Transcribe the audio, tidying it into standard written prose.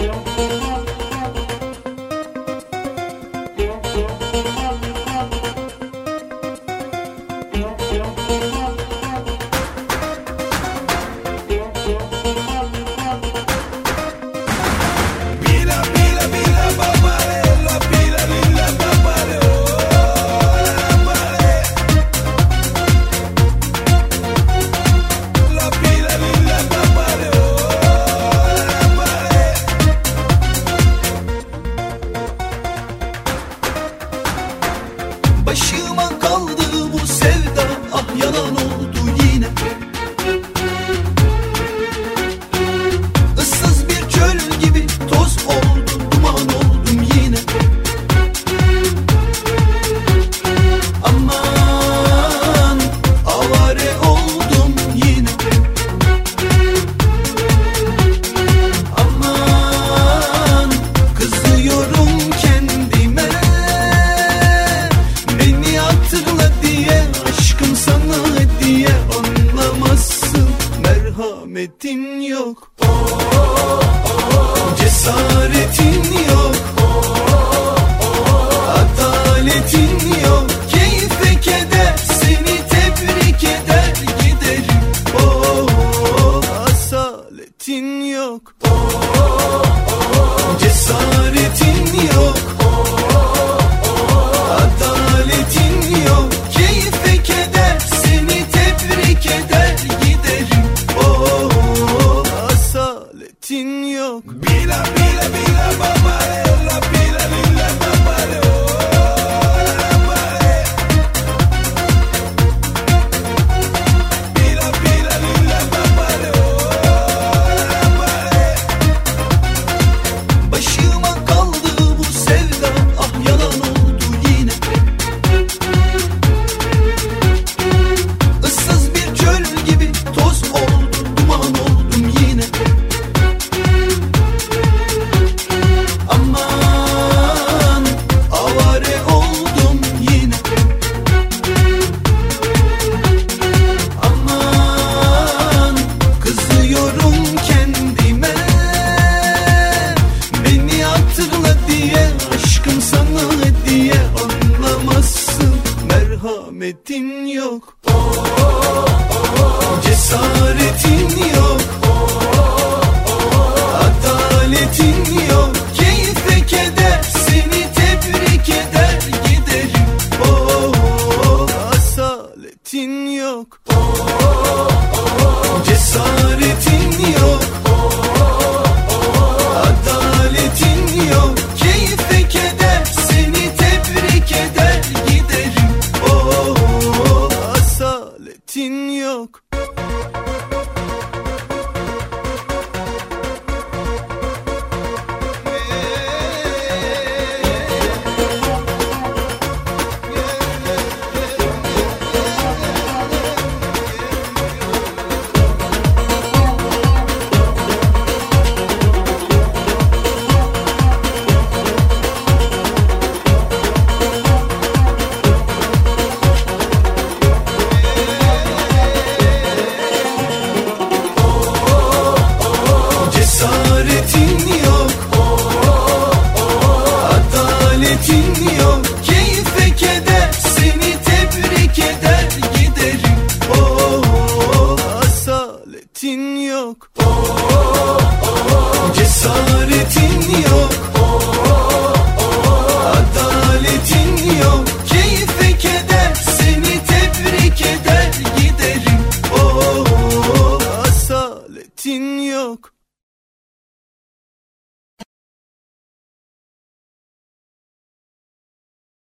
Başıma kaldı bu sevda, ah yalan oldu yine. Issız bir çöl gibi toz oldum, duman oldum yine. Aman avare oldum yine. Aman kızıyorum kendime. Beni hatırla diye, aşkım sana hediye, anlamazsın, merhametin yok. Cesaretin yok. Adaletin yok. Keyfe keder, seni tebrik eder giderim. Asaletin yok. Cesaretin yok. Adaletin yok. Keyfe keder, seni tebrik eder giderim. Asaletin yok. Bila bila bila babare, la bila bila babare. Bila bila bila babare. Başıma kaldı bu sevda, ah yalan oldu yine. Issız bir çöl gibi toz oldum, duman oldum yine. Aman avare oldum yine. Aman kızıyorum kendime. Beni hatırla diye, aşkım sana hediye, anlamazsın, merhametin yok.